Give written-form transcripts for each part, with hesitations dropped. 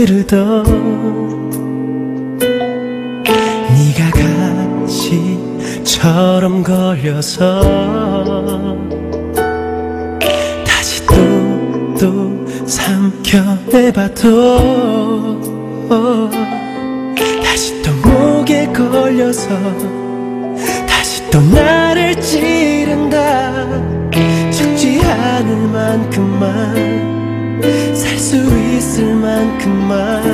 흐르던 네가 가시처럼 걸려서 다시 또 삼켜내봐도 다시 또 목에 걸려서 다시 또 나를 찌른다. 죽지 않을 만큼만 살 수 있을 만큼만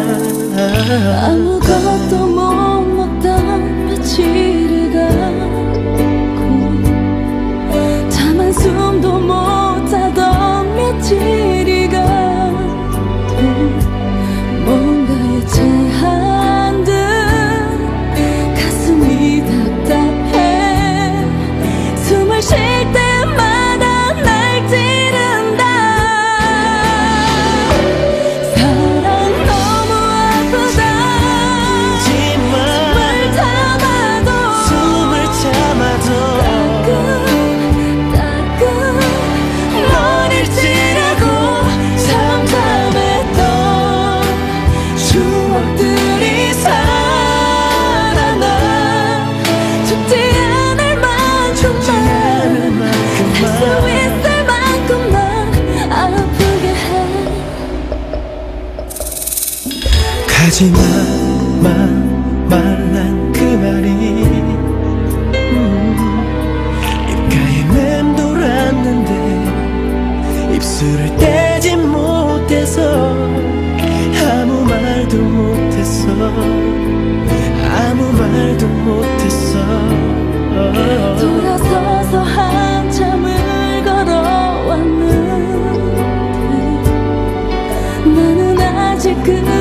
아무것도 못 먹던 며칠이 가고 잠 한숨도 못 자던 며칠이 가고 뭔가에 체한 듯 가슴이 답답해. 숨을 쉴 때마다 날 찌른다. 사랑 너무 아프다. 숨을 참아도 따끔 머리를 찌르고 잠잠했던 추억들이 살아나. 죽지 않을 만큼만 할 수 있을 만큼만 아프게 해. 가지마 말란 그 말이 입가에 맴돌았는데 입술을 떼지 못해서 아무 말도 못했어. 아무 말도 못했어. 돌아서서 한참을 걸어왔는데 나는 아직 그